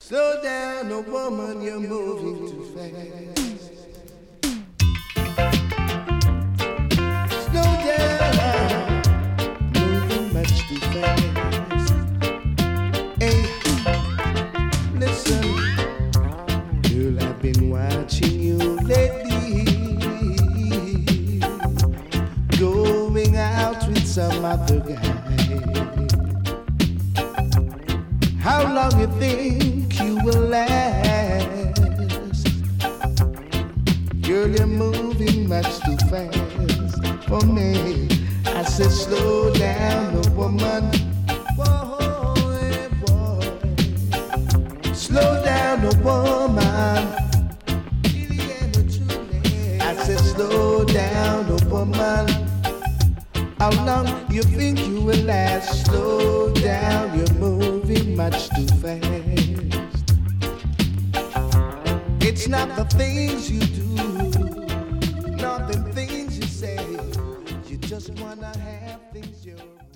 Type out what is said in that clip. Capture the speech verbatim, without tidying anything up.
Slow down, oh woman, you're moving too fast. Slow down, moving much too fast. Hey, listen, girl, I've been watching you lately, going out with some other guy. How long you think you will last? Girl, you're moving much too fast for me. I said slow down, oh woman. Boy, boy. Slow down, oh woman. I said slow down, oh woman. How long you think you will last? Slow down, you're moving much too fast. It's not the things you do, not the things you say. You just wanna have things your way.